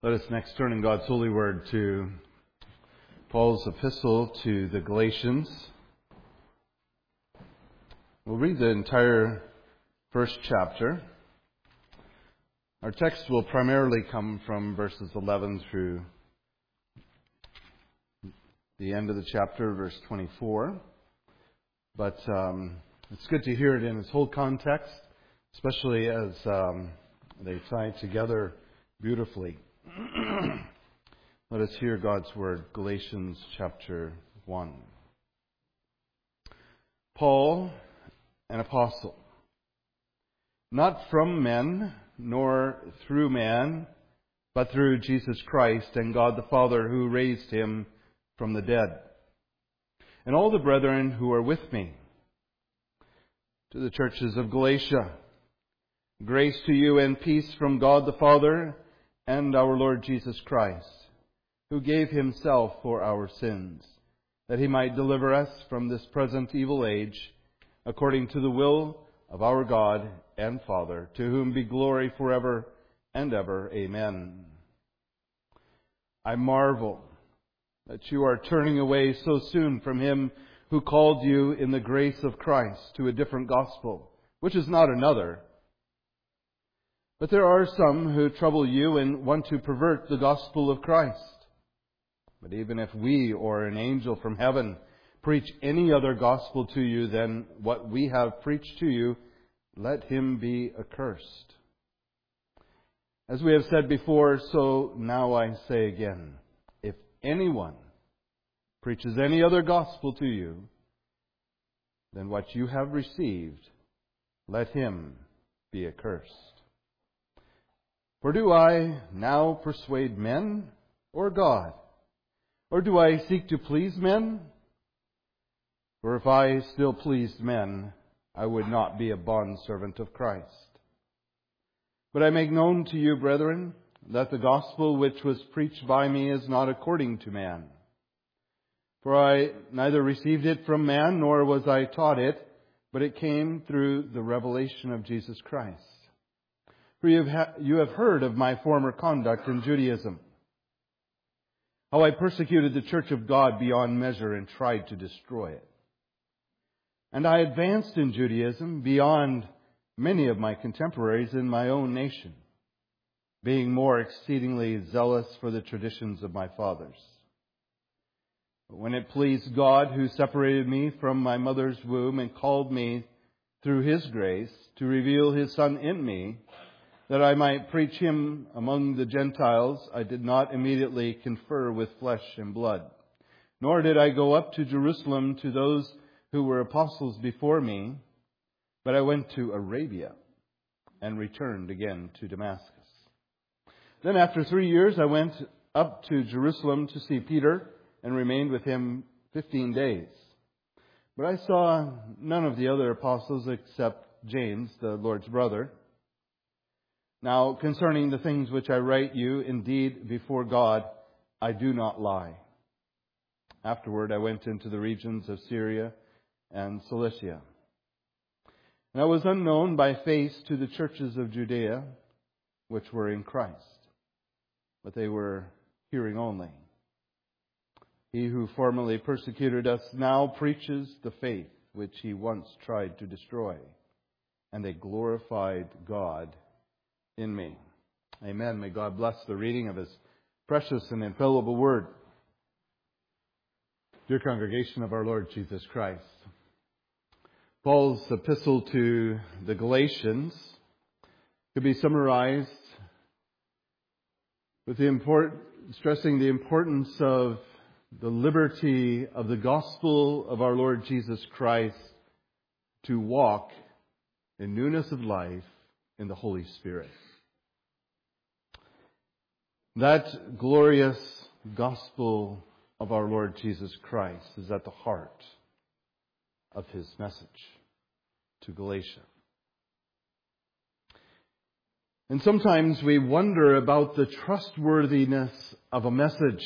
Let us next turn in God's holy word to Paul's epistle to the Galatians. We'll read the entire first chapter. Our text will primarily come from verses 11 through the end of the chapter, verse 24. But it's good to hear it in its whole context, especially as they tie together beautifully. Let us hear God's word, Galatians chapter 1. Paul, an apostle, not from men, nor through man, but through Jesus Christ and God the Father who raised him from the dead, and all the brethren who are with me. To the churches of Galatia, grace to you and peace from God the Father and our Lord Jesus Christ, who gave himself for our sins, that he might deliver us from this present evil age, according to the will of our God and Father, to whom be glory forever and ever. Amen. I marvel that you are turning away so soon from him who called you in the grace of Christ to a different gospel, which is not another. But there are some who trouble you and want to pervert the gospel of Christ. But even if we or an angel from heaven preach any other gospel to you than what we have preached to you, let him be accursed. As we have said before, so now I say again, if anyone preaches any other gospel to you than what you have received, let him be accursed. For do I now persuade men or God? Or do I seek to please men? For if I still pleased men, I would not be a bondservant of Christ. But I make known to you, brethren, that the gospel which was preached by me is not according to man. For I neither received it from man, nor was I taught it, but it came through the revelation of Jesus Christ. For you have heard of my former conduct in Judaism, how I persecuted the church of God beyond measure and tried to destroy it. And I advanced in Judaism beyond many of my contemporaries in my own nation, being more exceedingly zealous for the traditions of my fathers. But when it pleased God, who separated me from my mother's womb and called me through His grace to reveal His Son in me, that I might preach Him among the Gentiles, I did not immediately confer with flesh and blood, nor did I go up to Jerusalem to those who were apostles before me, but I went to Arabia and returned again to Damascus. Then after 3 years I went up to Jerusalem to see Peter and remained with him 15 days. But I saw none of the other apostles except James, the Lord's brother. Now, concerning the things which I write you, indeed, before God, I do not lie. Afterward, I went into the regions of Syria and Cilicia. And I was unknown by face to the churches of Judea, which were in Christ, but they were hearing only. He who formerly persecuted us now preaches the faith which he once tried to destroy, and they glorified God in me. Amen. May God bless the reading of His precious and infallible word. Dear congregation of our Lord Jesus Christ, Paul's epistle to the Galatians could be summarized with stressing the importance of the liberty of the gospel of our Lord Jesus Christ to walk in newness of life in the Holy Spirit. That glorious gospel of our Lord Jesus Christ is at the heart of His message to Galatia. And sometimes we wonder about the trustworthiness of a message.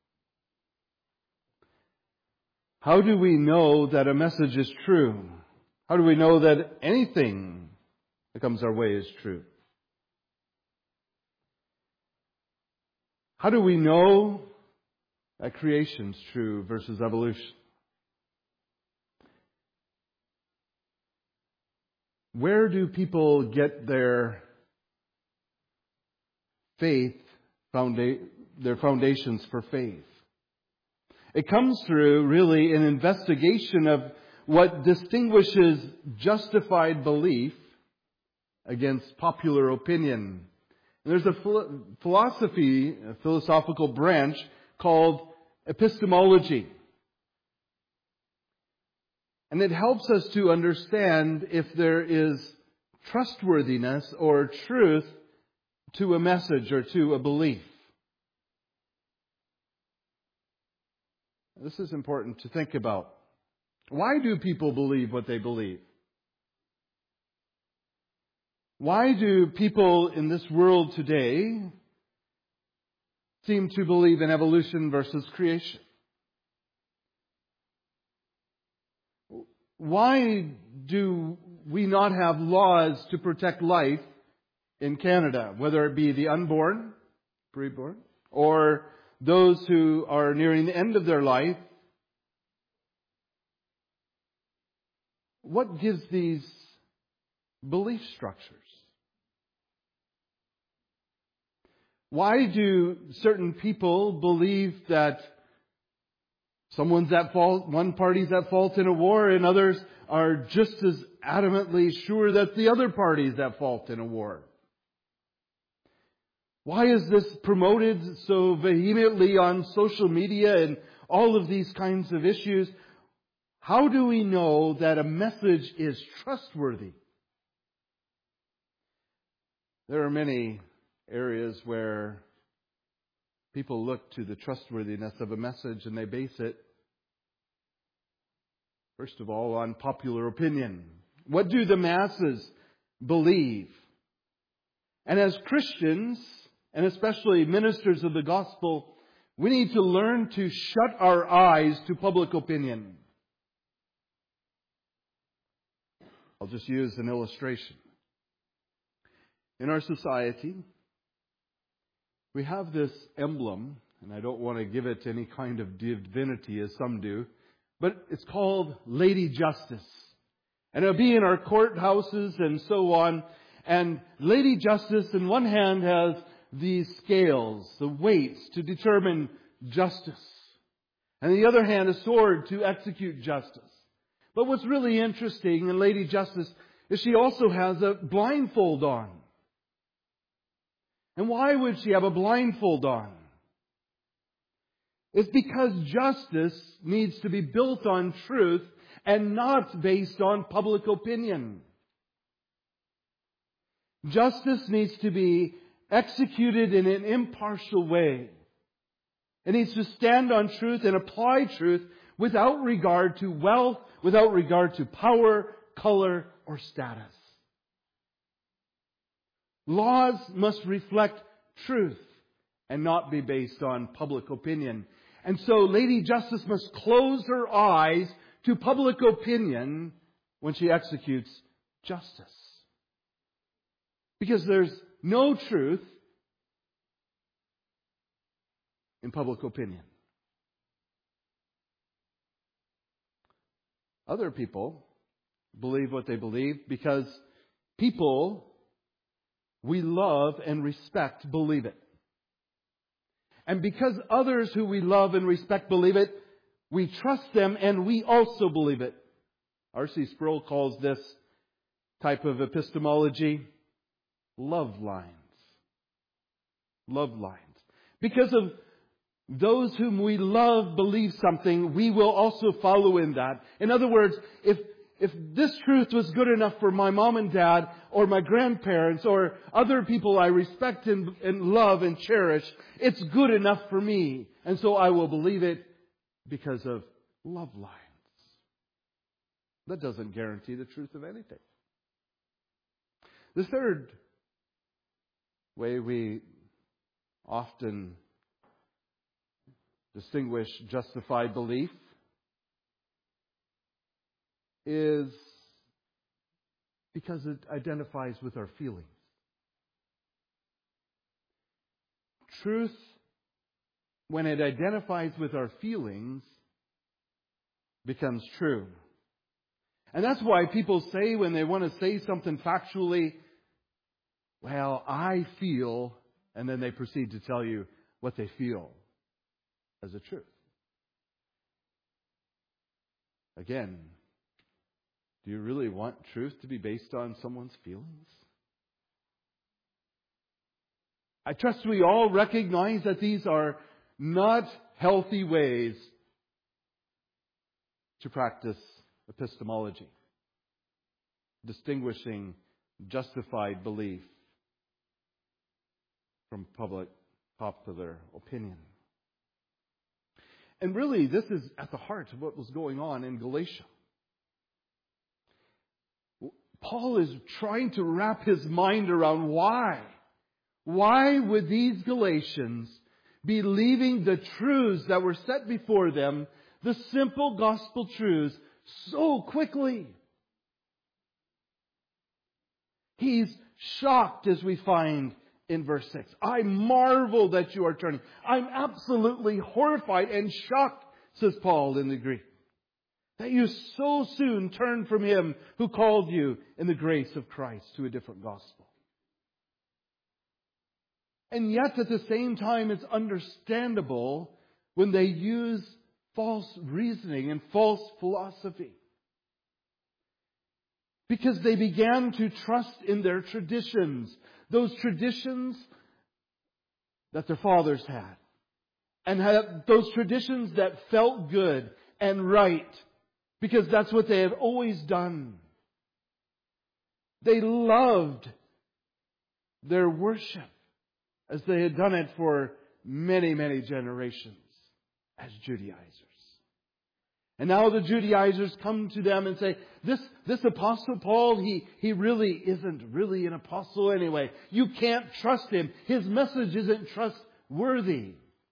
How do we know that a message is true? How do we know that anything that comes our way is true? How do we know that creation's true versus evolution? Where do people get their faith, their foundations for faith? It comes through really an investigation of what distinguishes justified belief against popular opinion. And there's a philosophical branch called epistemology. And it helps us to understand if there is trustworthiness or truth to a message or to a belief. This is important to think about. Why do people believe what they believe? Why do people in this world today seem to believe in evolution versus creation? Why do we not have laws to protect life in Canada, whether it be the unborn, preborn, or those who are nearing the end of their life? What gives these belief structures? Why do certain people believe that someone's at fault, one party's at fault in a war, and others are just as adamantly sure that the other party's at fault in a war? Why is this promoted so vehemently on social media and all of these kinds of issues? How do we know that a message is trustworthy? There are many areas where people look to the trustworthiness of a message and they base it, first of all, on popular opinion. What do the masses believe? And as Christians, and especially ministers of the gospel, we need to learn to shut our eyes to public opinion. I'll just use an illustration. In our society, we have this emblem, and I don't want to give it any kind of divinity as some do, but it's called Lady Justice. And it'll be in our courthouses and so on. And Lady Justice, in one hand, has these scales, the weights to determine justice. And in the other hand, a sword to execute justice. But what's really interesting in Lady Justice is she also has a blindfold on. And why would she have a blindfold on? It's because justice needs to be built on truth and not based on public opinion. Justice needs to be executed in an impartial way. It needs to stand on truth and apply truth without regard to wealth, without regard to power, color, or status. Laws must reflect truth and not be based on public opinion. And so Lady Justice must close her eyes to public opinion when she executes justice. Because there's no truth in public opinion. Other people believe what they believe because people we love and respect believe it. And because others who we love and respect believe it, we trust them and we also believe it. R.C. Sproul calls this type of epistemology love lines. Love lines. Because of those whom we love believe something, we will also follow in that. In other words, if this truth was good enough for my mom and dad or my grandparents or other people I respect and love and cherish, it's good enough for me. And so I will believe it because of love lines. That doesn't guarantee the truth of anything. The third way we often distinguish justified belief is because it identifies with our feelings. Truth when it identifies with our feelings, becomes true. And that's why people say when they want to say something factually, well, I feel, and then they proceed to tell you what they feel as a truth. Again, do you really want truth to be based on someone's feelings? I trust we all recognize that these are not healthy ways to practice epistemology, distinguishing justified belief from popular opinion. And really, this is at the heart of what was going on in Galatia. Paul is trying to wrap his mind around why. Why would these Galatians be leaving the truths that were set before them, the simple gospel truths, so quickly? He's shocked, as we find in verse 6. I marvel that you are turning. I'm absolutely horrified and shocked, says Paul in the Greek, that you so soon turn from Him who called you in the grace of Christ to a different gospel. And yet at the same time, it's understandable when they use false reasoning and false philosophy. Because they began to trust in their traditions. Those traditions that their fathers had. And had those traditions that felt good and right. Because that's what they had always done. They loved their worship as they had done it for many, many generations as Judaizers. And now the Judaizers come to them and say, this Apostle Paul, he really isn't really an apostle anyway. You can't trust him. His message isn't trustworthy.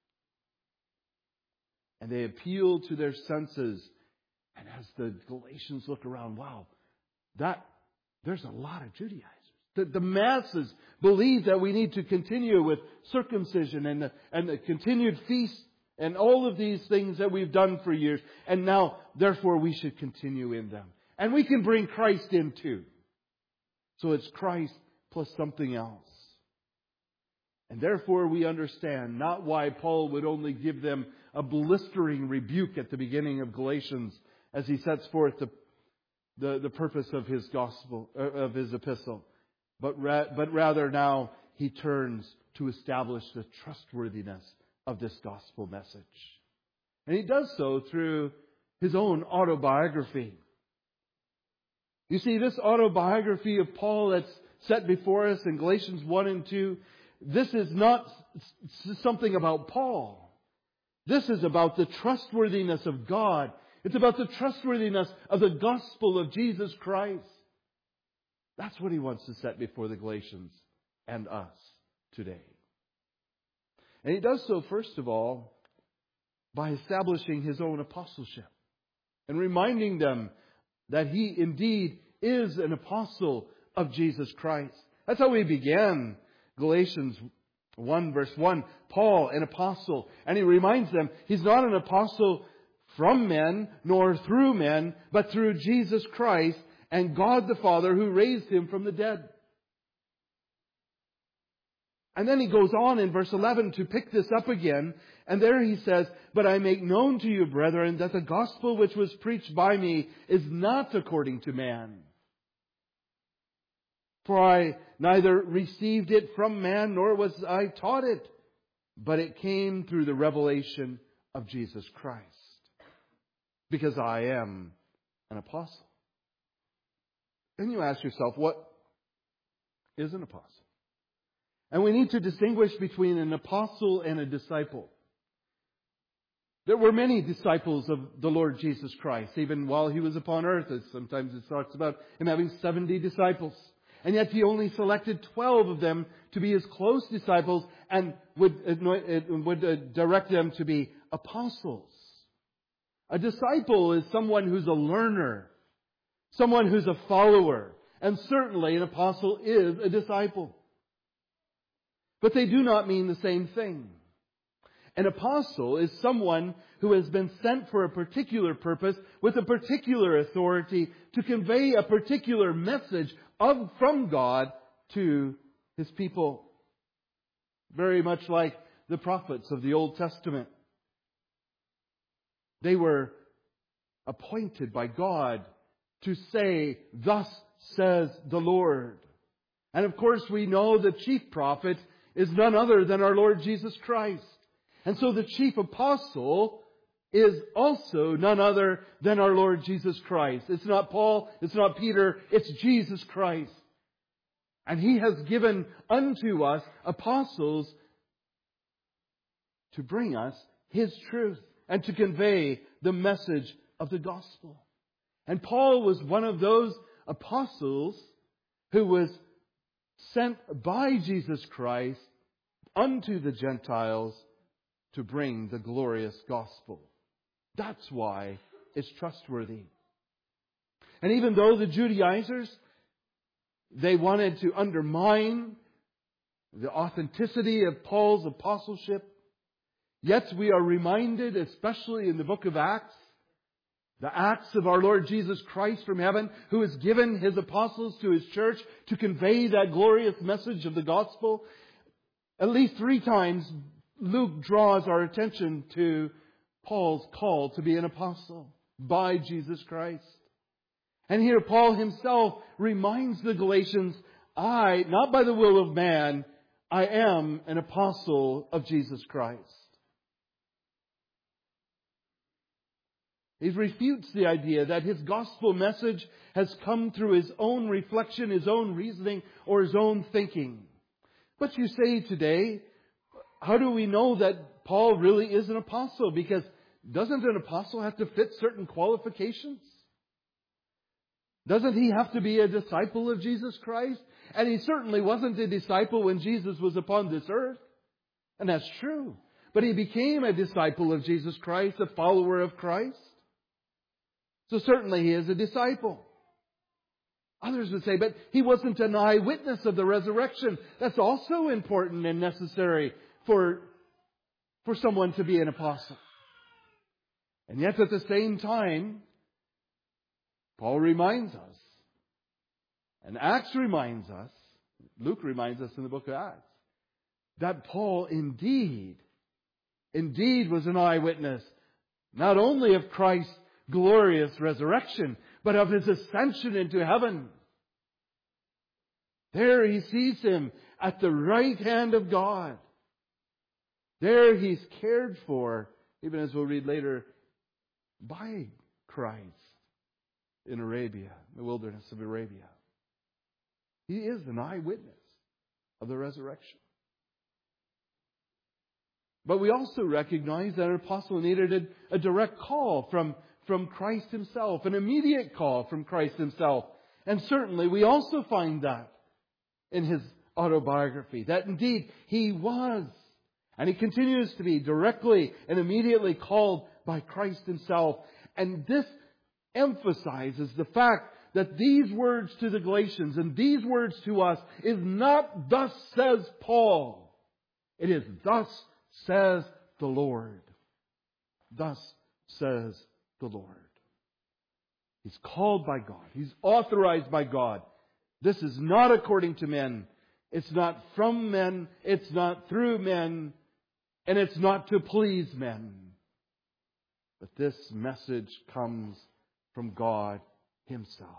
And they appeal to their senses. And as the Galatians look around, wow, there's a lot of Judaizers. The masses believe that we need to continue with circumcision and the continued feast and all of these things that we've done for years. And now, therefore, we should continue in them. And we can bring Christ in too. So it's Christ plus something else. And therefore we understand not why Paul would only give them a blistering rebuke at the beginning of Galatians as he sets forth the purpose of his gospel, of his epistle. But rather now he turns to establish the trustworthiness of this gospel message. And he does so through his own autobiography. You see, this autobiography of Paul that's set before us in Galatians 1 and 2, this is not something about Paul. This is about the trustworthiness of God. It's about the trustworthiness of the gospel of Jesus Christ. That's what he wants to set before the Galatians and us today. And he does so, first of all, by establishing his own apostleship and reminding them that he indeed is an apostle of Jesus Christ. That's how we began Galatians 1 verse 1. Paul, an apostle. And he reminds them he's not an apostle from men nor through men, but through Jesus Christ and God the Father who raised him from the dead. And then he goes on in verse 11 to pick this up again. And there he says, but I make known to you, brethren, that the gospel which was preached by me is not according to man. For I neither received it from man, nor was I taught it, but it came through the revelation of Jesus Christ. Because I am an apostle. Then you ask yourself, what is an apostle? And we need to distinguish between an apostle and a disciple. There were many disciples of the Lord Jesus Christ, even while he was upon earth. Sometimes it talks about him having 70 disciples. And yet he only selected 12 of them to be his close disciples and would direct them to be apostles. A disciple is someone who's a learner, someone who's a follower. And certainly an apostle is a disciple. But they do not mean the same thing. An apostle is someone who has been sent for a particular purpose with a particular authority to convey a particular message from God to His people. Very much like the prophets of the Old Testament. They were appointed by God to say, "Thus says the Lord." And of course we know the chief prophet is none other than our Lord Jesus Christ. And so the chief apostle is also none other than our Lord Jesus Christ. It's not Paul, it's not Peter, it's Jesus Christ. And He has given unto us apostles to bring us His truth and to convey the message of the gospel. And Paul was one of those apostles who was sent by Jesus Christ unto the Gentiles to bring the glorious gospel. That's why it's trustworthy. And even though the Judaizers, they wanted to undermine the authenticity of Paul's apostleship, yet we are reminded, especially in the book of Acts, the acts of our Lord Jesus Christ from heaven, who has given His apostles to His church to convey that glorious message of the gospel. At least 3 times, Luke draws our attention to Paul's call to be an apostle by Jesus Christ. And here Paul himself reminds the Galatians, I, not by the will of man, I am an apostle of Jesus Christ. He refutes the idea that his gospel message has come through his own reflection, his own reasoning, or his own thinking. But you say today, how do we know that Paul really is an apostle? Because doesn't an apostle have to fit certain qualifications? Doesn't he have to be a disciple of Jesus Christ? And he certainly wasn't a disciple when Jesus was upon this earth. And that's true. But he became a disciple of Jesus Christ, a follower of Christ. So certainly he is a disciple. Others would say, but he wasn't an eyewitness of the resurrection. That's also important and necessary for someone to be an apostle. And yet at the same time, Paul reminds us, and Acts reminds us, Luke reminds us in the book of Acts, that Paul indeed was an eyewitness, not only of Christ's glorious resurrection, but of His ascension into heaven. There he sees Him at the right hand of God. There He's cared for, even as we'll read later, by Christ in Arabia, the wilderness of Arabia. He is an eyewitness of the resurrection. But we also recognize that an apostle needed a direct call from Christ Himself, an immediate call from Christ Himself. And certainly we also find that in his autobiography, that indeed he was, and he continues to be, directly and immediately called by Christ Himself. And this emphasizes the fact that these words to the Galatians and these words to us is not "thus says Paul." It is "thus says the Lord." Thus says the Lord. He's called by God. He's authorized by God. This is not according to men. It's not from men. It's not through men. And it's not to please men. But this message comes from God Himself.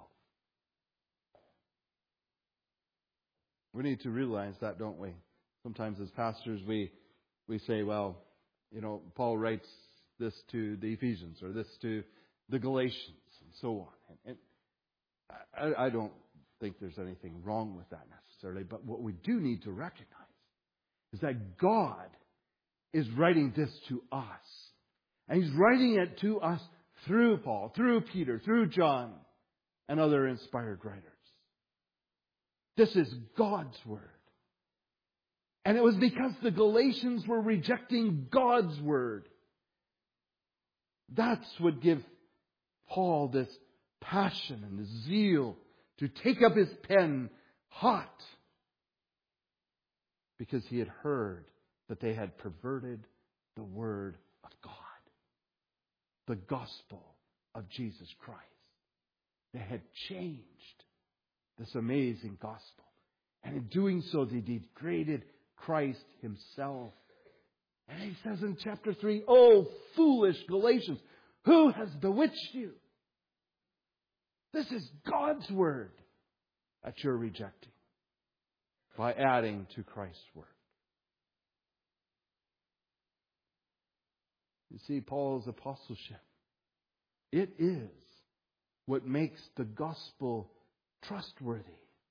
We need to realize that, don't we? Sometimes as pastors we say, well, Paul writes this to the Ephesians or this to the Galatians and so on. And I don't think there's anything wrong with that necessarily. But what we do need to recognize is that God is writing this to us. And He's writing it to us through Paul, through Peter, through John, and other inspired writers. This is God's Word. And it was because the Galatians were rejecting God's Word. That's what gives Paul this passion and this zeal to take up his pen hot. Because he had heard that they had perverted the Word of God. The gospel of Jesus Christ. They had changed this amazing gospel. And in doing so, they degraded Christ Himself. And he says in chapter 3, "Oh, foolish Galatians, who has bewitched you?" This is God's Word that you're rejecting by adding to Christ's work. You see, Paul's apostleship, it is what makes the gospel trustworthy.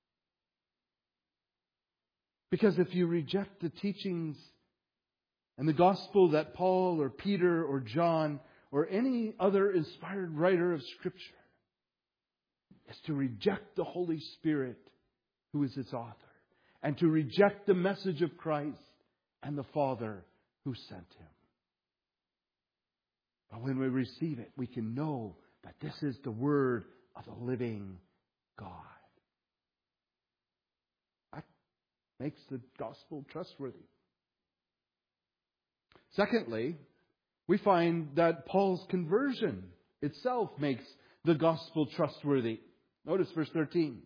Because if you reject the teachings and the gospel that Paul or Peter or John or any other inspired writer of Scripture is to reject the Holy Spirit who is its author, and to reject the message of Christ and the Father who sent Him. But when we receive it, we can know that this is the Word of the living God. That makes the gospel trustworthy. Secondly, we find that Paul's conversion itself makes the gospel trustworthy. Notice verse 13.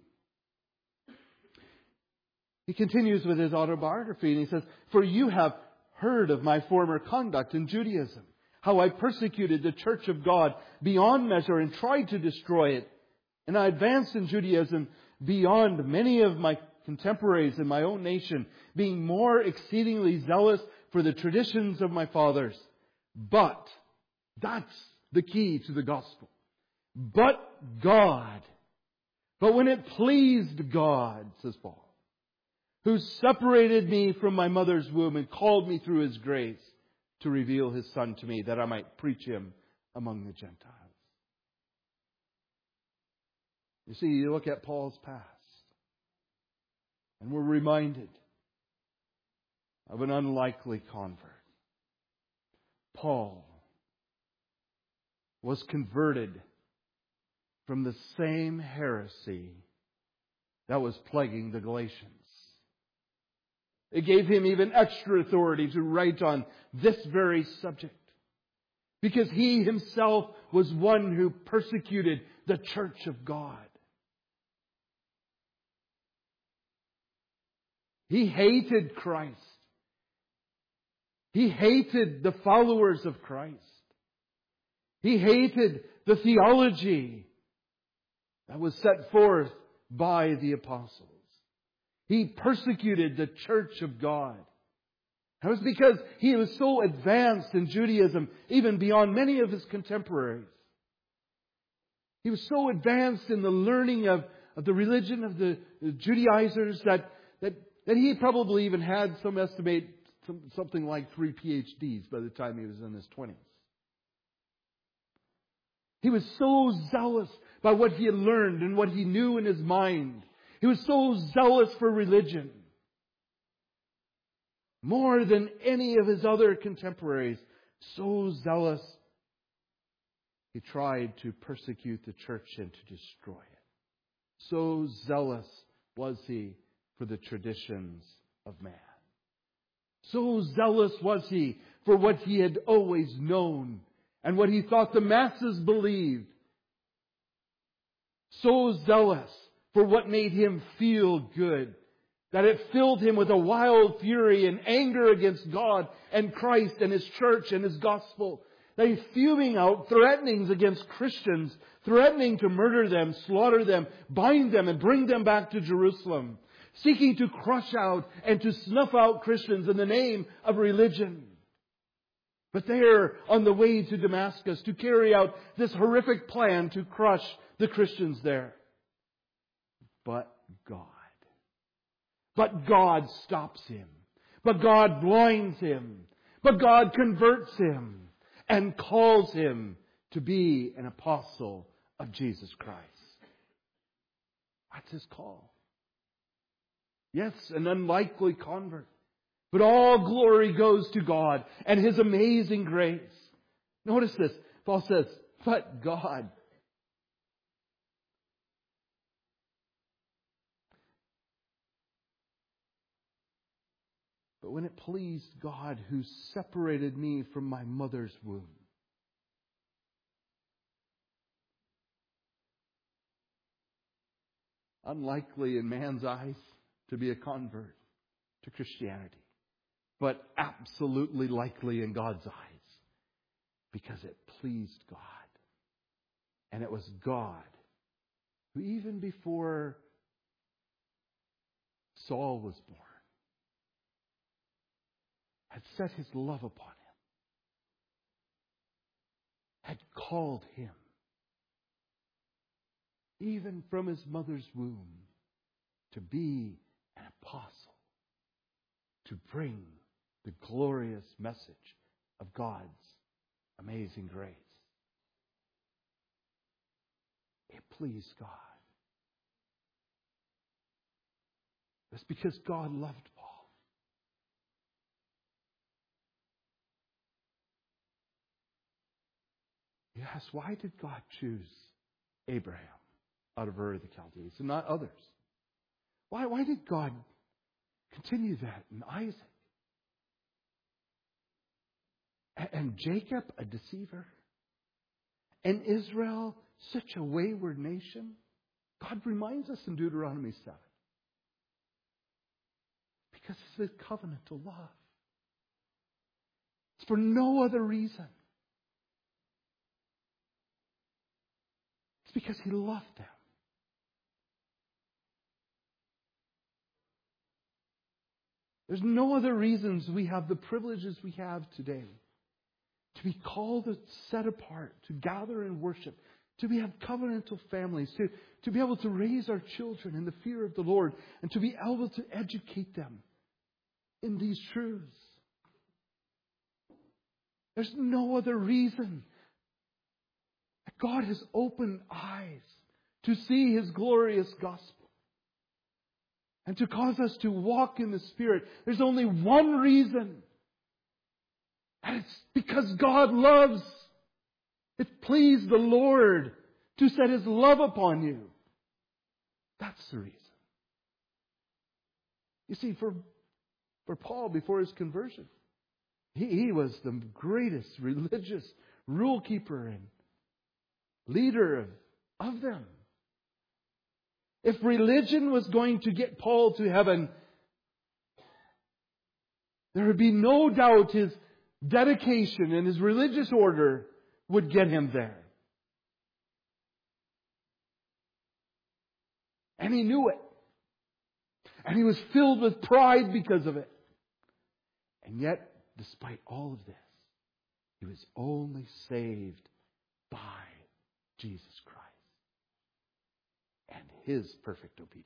He continues with his autobiography and he says, "For you have heard of my former conduct in Judaism, how I persecuted the church of God beyond measure and tried to destroy it. And I advanced in Judaism beyond many of my contemporaries in my own nation, being more exceedingly zealous for the traditions of my fathers." But, that's the key to the gospel. But God. But when it pleased God, says Paul, who separated me from my mother's womb and called me through His grace to reveal His Son to me, that I might preach Him among the Gentiles. You see, you look at Paul's past, and we're reminded of an unlikely convert. Paul was converted from the same heresy that was plaguing the Galatians. It gave him even extra authority to write on this very subject, because he himself was one who persecuted the church of God. He hated Christ. He hated the followers of Christ. He hated the theology that was set forth by the apostles. He persecuted the church of God. That was because he was so advanced in Judaism, even beyond many of his contemporaries. He was so advanced in the learning of the religion of the Judaizers that he probably even had, some estimate, something like 3 PhDs by the time he was in his 20s. He was so zealous by what he had learned and what he knew in his mind. He was so zealous for religion, more than any of his other contemporaries. So zealous, he tried to persecute the church and to destroy it. So zealous was he for the traditions of man. So zealous was he for what he had always known and what he thought the masses believed. So zealous for what made him feel good, that it filled him with a wild fury and anger against God and Christ and His church and His gospel. That he's fuming out threatenings against Christians, threatening to murder them, slaughter them, bind them and bring them back to Jerusalem, seeking to crush out and to snuff out Christians in the name of religion. But there, on the way to Damascus, to carry out this horrific plan to crush the Christians there. But God stops him. But God blinds him. But God converts him and calls him to be an apostle of Jesus Christ. That's his call. Yes, an unlikely convert. But all glory goes to God and His amazing grace. Notice this. Paul says, but God. but when it pleased God who separated me from my mother's womb. Unlikely in man's eyes to be a convert to Christianity, but absolutely likely in God's eyes because it pleased God. And it was God who, even before Saul was born, had set His love upon him, had called him, even from his mother's womb, to be an apostle, to bring the glorious message of God's amazing grace. It pleased God. It's because God loved Paul. You ask, why did God choose Abraham out of Ur of the Chaldees and not others? Why did God continue that in Isaac? And Jacob, a deceiver? And Israel, such a wayward nation? God reminds us in Deuteronomy 7. Because it's His covenantal love. It's for no other reason. It's because He loved them. There's no other reasons we have the privileges we have today. To be called and set apart, to gather and worship, to have covenantal families, to be able to raise our children in the fear of the Lord, and to be able to educate them in these truths. There's no other reason. God has opened eyes to see His glorious gospel and to cause us to walk in the Spirit. There's only one reason. And it's because God loves. It pleased the Lord to set His love upon you. That's the reason. You see, for Paul, before his conversion, he was the greatest religious rule keeper and leader of them. If religion was going to get Paul to heaven, there would be no doubt his dedication and his religious order would get him there. And he knew it. And he was filled with pride because of it. And yet, despite all of this, he was only saved by Jesus Christ and His perfect obedience.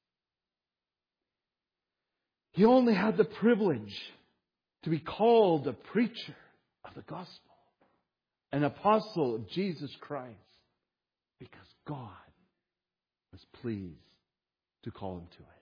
He only had the privilege to be called a preacher of the gospel, an apostle of Jesus Christ, because God was pleased to call him to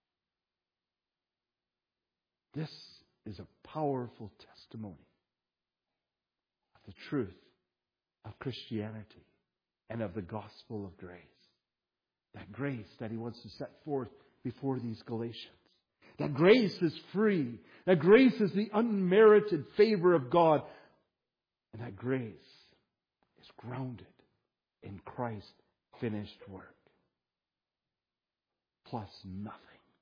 it. This is a powerful testimony of the truth of Christianity and of the gospel of grace. That grace that he wants to set forth before these Galatians. That grace is free. That grace is the unmerited favor of God. And that grace is grounded in Christ's finished work. Plus nothing.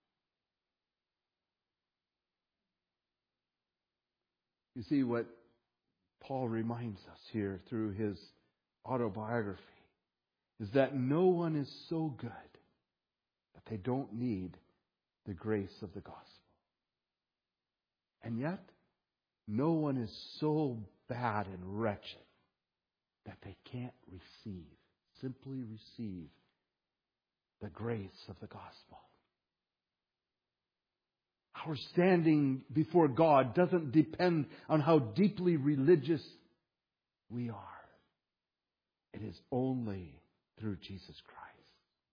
You see, what Paul reminds us here through his autobiography is that no one is so good that they don't need the grace of the gospel. And yet, no one is so bad and wretched that they can't simply receive the grace of the gospel. Our standing before God doesn't depend on how deeply religious we are. It is only through Jesus Christ.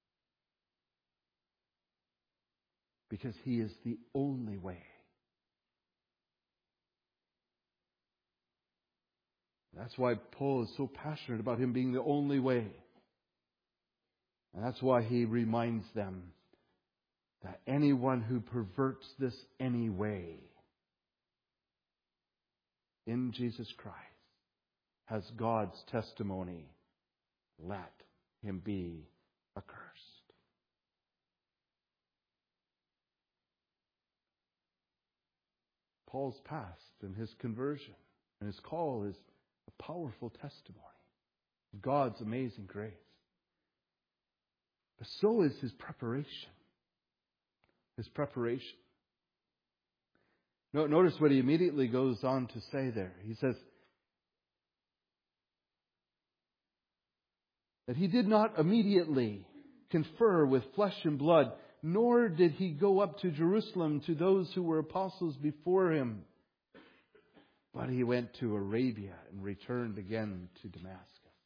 Because He is the only way. That's why Paul is so passionate about Him being the only way. And that's why he reminds them that anyone who perverts this any way in Jesus Christ has God's testimony, let him be accursed. Paul's past and his conversion and his call is a powerful testimony of God's amazing grace. But so is his preparation. His preparation. Notice what he immediately goes on to say there. He says that he did not immediately confer with flesh and blood, nor did he go up to Jerusalem to those who were apostles before him. But he went to Arabia and returned again to Damascus.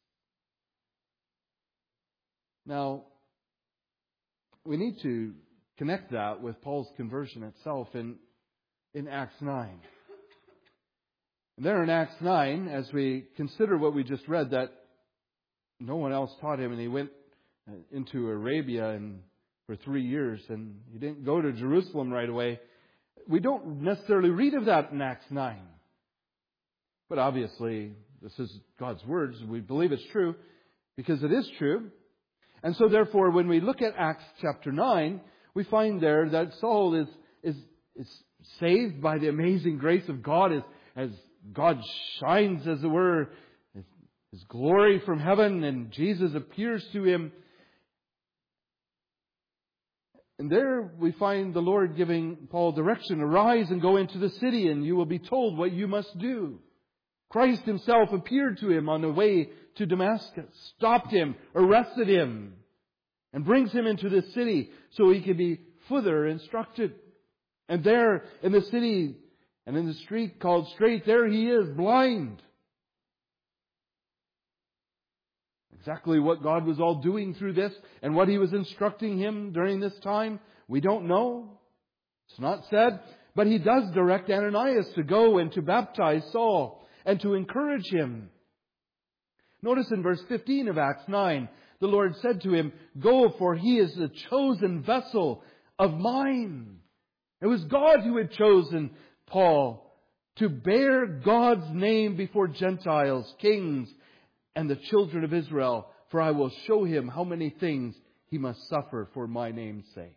Now, we need to connect that with Paul's conversion itself in Acts 9. And there in Acts 9, as we consider what we just read, that no one else taught him, and he went into Arabia for 3 years, and he didn't go to Jerusalem right away. We don't necessarily read of that in Acts 9. But obviously, this is God's words. We believe it's true because it is true. And so therefore, when we look at Acts chapter 9, we find there that Saul is saved by the amazing grace of God as God shines, as it were, His glory from heaven, and Jesus appears to him. And there we find the Lord giving Paul direction. Arise and go into the city, and you will be told what you must do. Christ himself appeared to him on the way to Damascus, stopped him, arrested him, and brings him into the city so he can be further instructed. And there in the city and in the street called Straight, there he is, blind. Exactly what God was all doing through this and what he was instructing him during this time, we don't know. It's not said. But he does direct Ananias to go and to baptize Saul and to encourage him. Notice in verse 15 of Acts 9, the Lord said to him, Go, for he is a chosen vessel of mine. It was God who had chosen Paul to bear God's name before Gentiles, kings, and the children of Israel, for I will show him how many things he must suffer for my name's sake.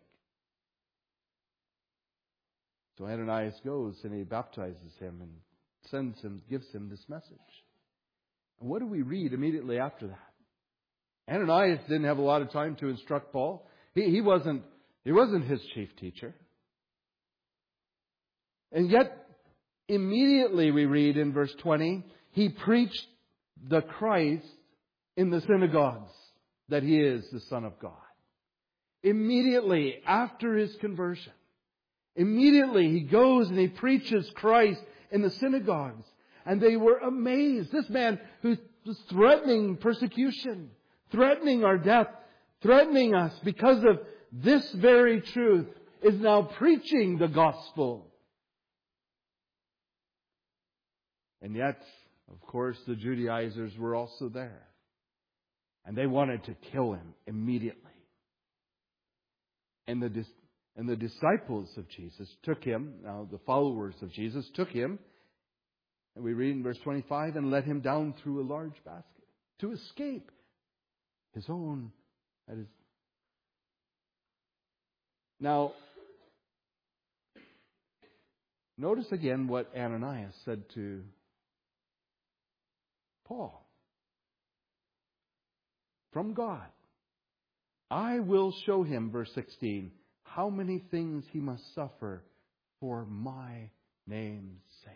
So Ananias goes and he baptizes him and sends him, gives him this message. And what do we read immediately after that? Ananias didn't have a lot of time to instruct Paul. He wasn't his chief teacher. And yet, immediately we read in verse 20, he preached the Christ in the synagogues, that he is the Son of God. Immediately after his conversion, immediately he goes and he preaches Christ in the synagogues. And they were amazed. This man who was threatening persecution, threatening our death, threatening us because of this very truth, is now preaching the gospel. And yet, of course, the Judaizers were also there. And they wanted to kill him immediately. And the disciples of Jesus took him, now the followers of Jesus took him, and we read in verse 25, and let him down through a large basket to escape his own. That is. Now, notice again what Ananias said to Paul. From God, I will show him, verse 16, how many things he must suffer for my name's sake.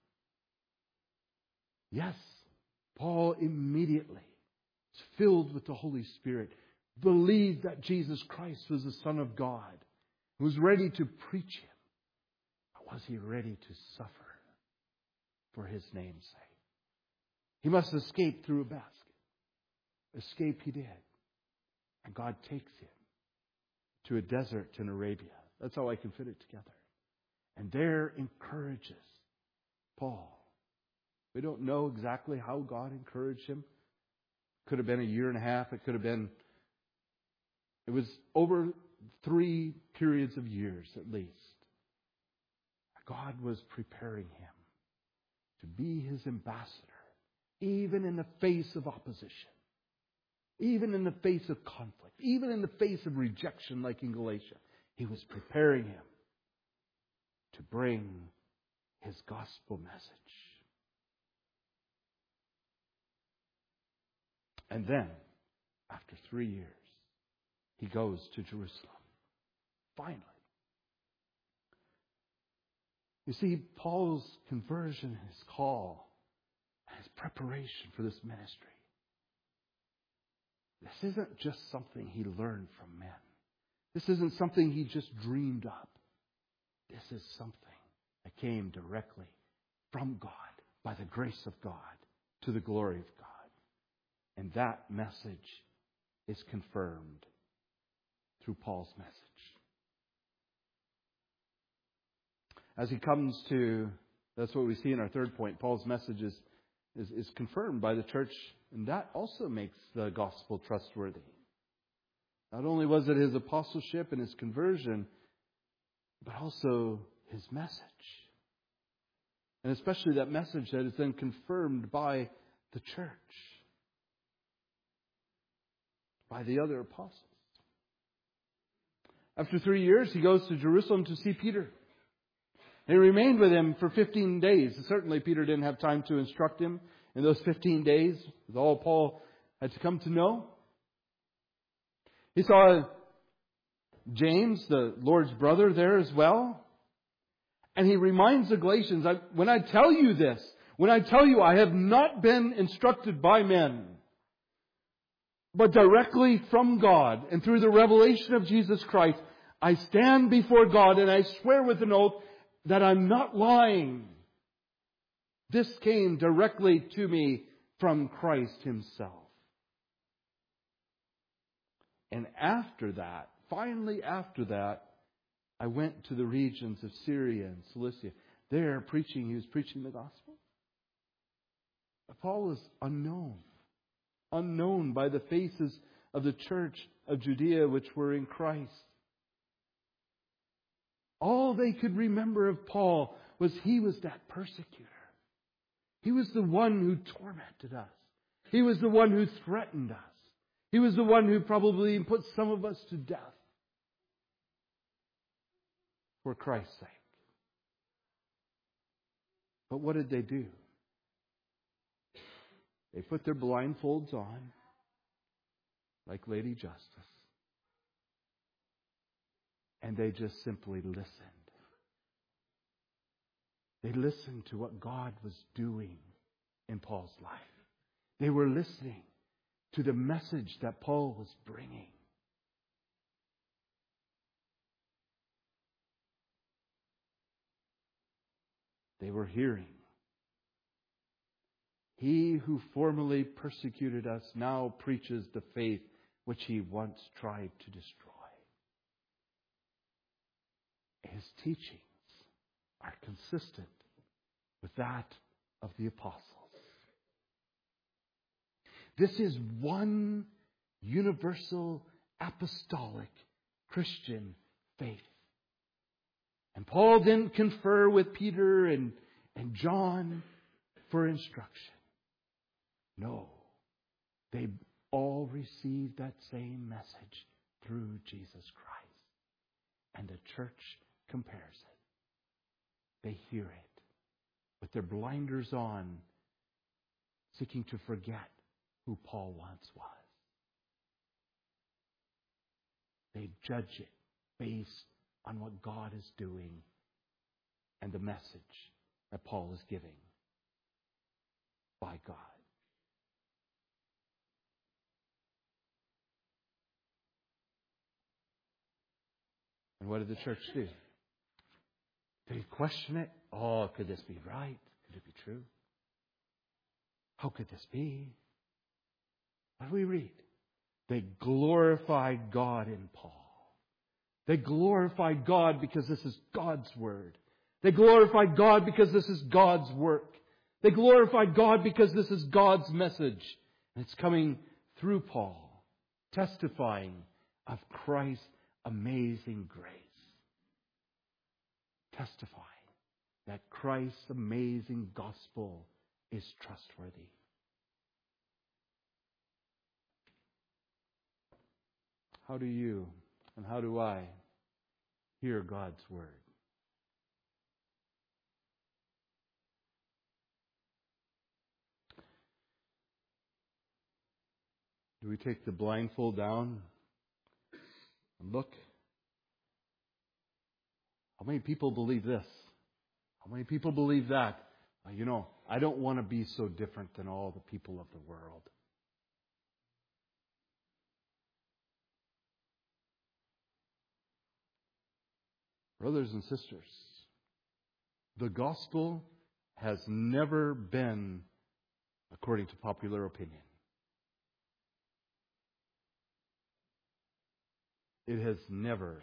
Yes, Paul immediately was filled with the Holy Spirit, believed that Jesus Christ was the Son of God, was ready to preach him. But was he ready to suffer for his name's sake? He must escape through a basket. Escape he did. And God takes him to a desert in Arabia. That's how I can fit it together. And there encourages Paul. We don't know exactly how God encouraged him. Could have been a year and a half. It was over 3 periods of years at least. God was preparing him to be His ambassador, even in the face of opposition, even in the face of conflict, even in the face of rejection like in Galatia. He was preparing him to bring His gospel message. And then, after 3 years, he goes to Jerusalem. Finally. You see, Paul's conversion and his call and his preparation for this ministry, this isn't just something he learned from men. This isn't something he just dreamed up. This is something that came directly from God, by the grace of God, to the glory of God. And that message is confirmed through Paul's message. As he comes to, that's what we see in our third point, Paul's message is confirmed by the church, and that also makes the gospel trustworthy. Not only was it his apostleship and his conversion, but also his message. And especially that message that is then confirmed by the church, by the other apostles. After 3 years, he goes to Jerusalem to see Peter. He remained with him for 15 days. Certainly Peter didn't have time to instruct him in those 15 days with all Paul had to come to know. He saw James, the Lord's brother, there as well. And he reminds the Galatians, when I tell you this, when I tell you I have not been instructed by men, but directly from God and through the revelation of Jesus Christ, I stand before God and I swear with an oath that I'm not lying. This came directly to me from Christ Himself. And after that, finally after that, I went to the regions of Syria and Cilicia. There he was preaching the gospel. But Paul was unknown by the faces of the church of Judea which were in Christ. All they could remember of Paul was he was that persecutor. He was the one who tormented us. He was the one who threatened us. He was the one who probably put some of us to death for Christ's sake. But what did they do? They put their blindfolds on, like Lady Justice, and they just simply listened. They listened to what God was doing in Paul's life. They were listening to the message that Paul was bringing. They were hearing. He who formerly persecuted us now preaches the faith which he once tried to destroy. His teachings are consistent with that of the apostles. This is one universal apostolic Christian faith. And Paul didn't confer with Peter and John for instruction. No, they all received that same message through Jesus Christ. And the church compares it. They hear it with their blinders on, seeking to forget who Paul once was. They judge it based on what God is doing and the message that Paul is giving by God. And what did the church do? Did he question it? Oh, could this be right? Could it be true? How could this be? What do we read? They glorified God in Paul. They glorified God because this is God's word. They glorified God because this is God's work. They glorified God because this is God's message. And it's coming through Paul, testifying of Christ's amazing grace. Testifying that Christ's amazing gospel is trustworthy. How do you and how do I hear God's word? Do we take the blindfold down and look? How many people believe this? How many people believe that? I don't want to be so different than all the people of the world. Brothers and sisters, the gospel has never been according to popular opinion. It has never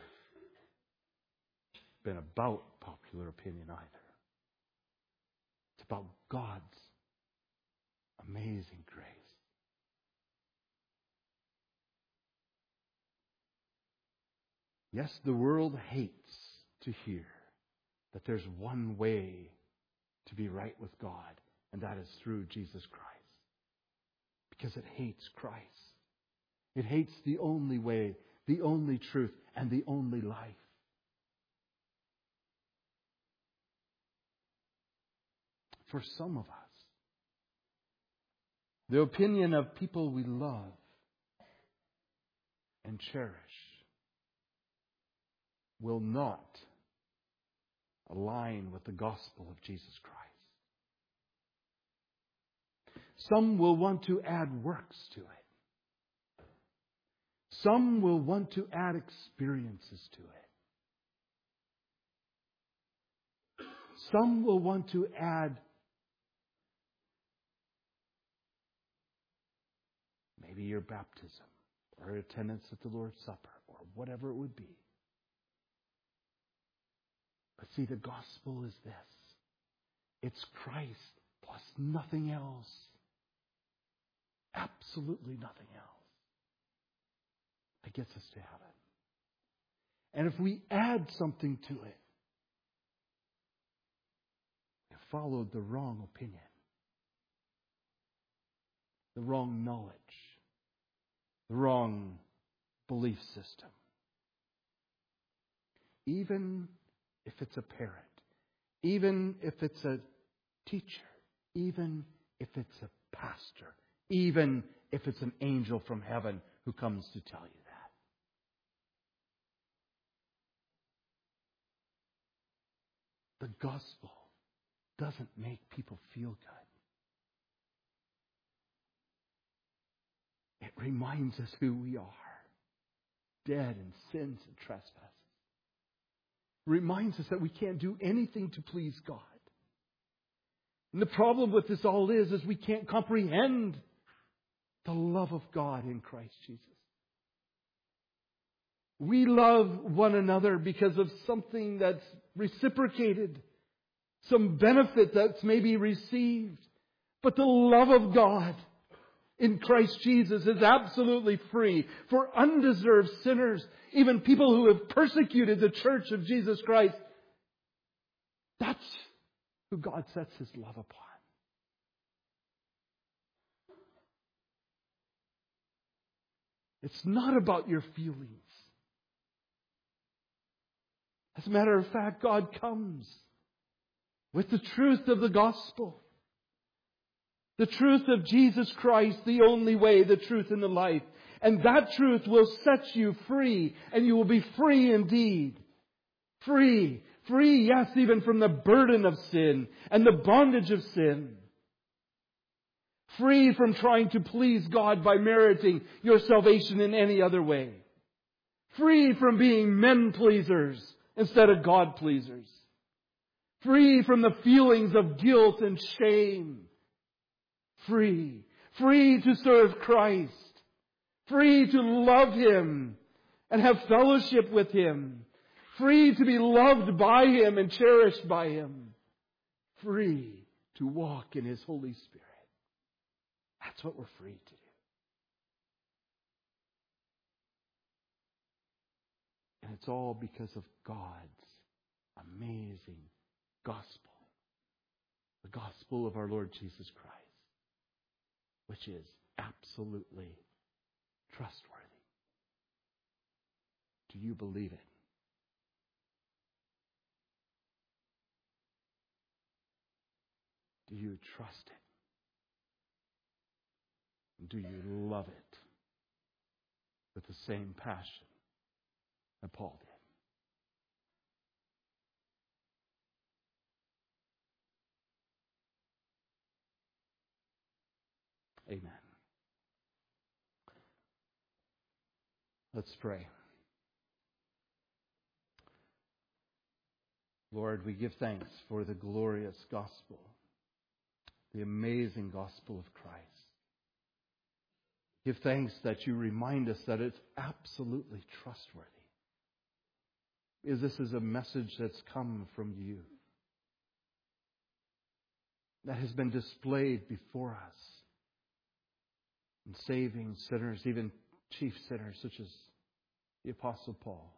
been about popular opinion either. It's about God's amazing grace. Yes, the world hates to hear that there's one way to be right with God, and that is through Jesus Christ. Because it hates Christ. It hates the only way, the only truth, and the only life. For some of us, the opinion of people we love and cherish will not align with the gospel of Jesus Christ. Some will want to add works to it. Some will want to add experiences to it. Some will want to add maybe your baptism or attendance at the Lord's Supper or whatever it would be. But see, the gospel is this. It's Christ plus nothing else. Absolutely nothing else. That gets us to heaven. And if we add something to it, we have followed the wrong opinion, the wrong knowledge, the wrong belief system. Even if it's a parent, even if it's a teacher, even if it's a pastor, even if it's an angel from heaven who comes to tell you that. The gospel doesn't make people feel good. It reminds us who we are, dead in sins and trespasses. Reminds us that we can't do anything to please God. And the problem with this all is we can't comprehend the love of God in Christ Jesus. We love one another because of something that's reciprocated, some benefit that's maybe received. But the love of God in Christ Jesus is absolutely free for undeserved sinners, even people who have persecuted the church of Jesus Christ. That's who God sets His love upon. It's not about your feelings. As a matter of fact, God comes with the truth of the gospel. The truth of Jesus Christ, the only way, the truth, and the life. And that truth will set you free, and you will be free indeed. Free. Free, yes, even from the burden of sin and the bondage of sin. Free from trying to please God by meriting your salvation in any other way. Free from being men pleasers instead of God pleasers. Free from the feelings of guilt and shame. Free. Free to serve Christ. Free to love Him and have fellowship with Him. Free to be loved by Him and cherished by Him. Free to walk in His Holy Spirit. That's what we're free to do. And it's all because of God's amazing gospel. the gospel of our Lord Jesus Christ, which is absolutely trustworthy. Do you believe it? Do you trust it? Do you love it with the same passion that Paul did? Amen. Let's pray. Lord, we give thanks for the glorious gospel, the amazing gospel of Christ. Give thanks that you remind us that it's absolutely trustworthy. Because this is a message that's come from you, that has been displayed before us in saving sinners, even chief sinners such as the Apostle Paul.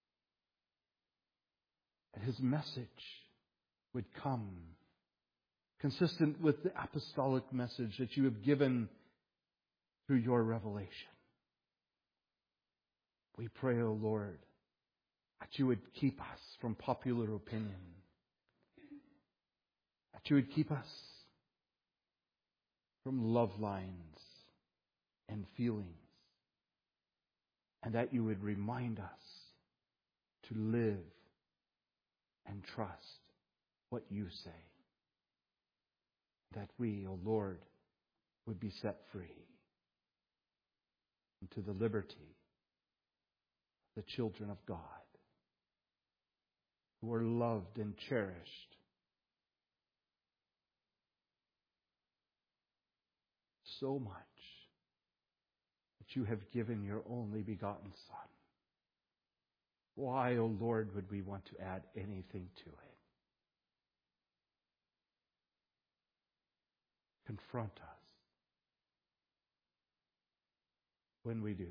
And his message would come consistent with the apostolic message that you have given through your revelation. We pray, O Lord, that you would keep us from popular opinion, that you would keep us from love lines and feelings, and that you would remind us to live and trust what you say, that we, O Lord, would be set free into the liberty of the children of God, who are loved and cherished so much that you have given your only begotten Son. Why, O Lord, would we want to add anything to it? Confront us when we do,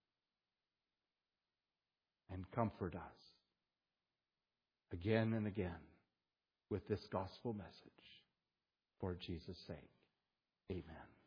and comfort us again and again with this gospel message for Jesus' sake. Amen.